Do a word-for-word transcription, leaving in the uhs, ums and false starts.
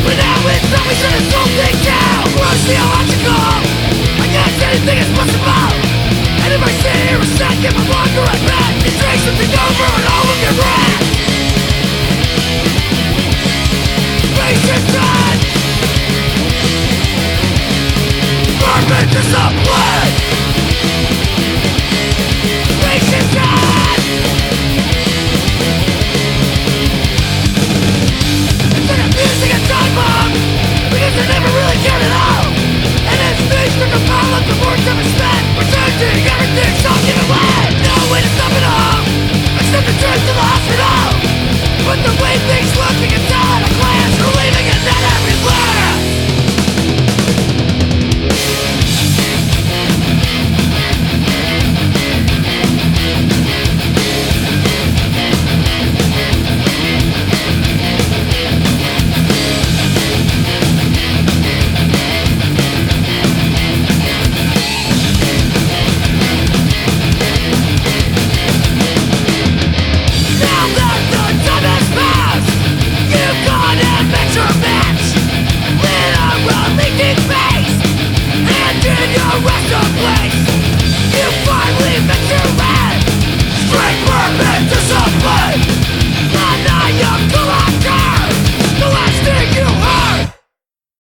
But now it's time we shut this whole thing down. We're theological, I guess anything is possible. And if I sit here a second, my longer I bet you drink something over and all of your breath. Waste your time. Perfect discipline.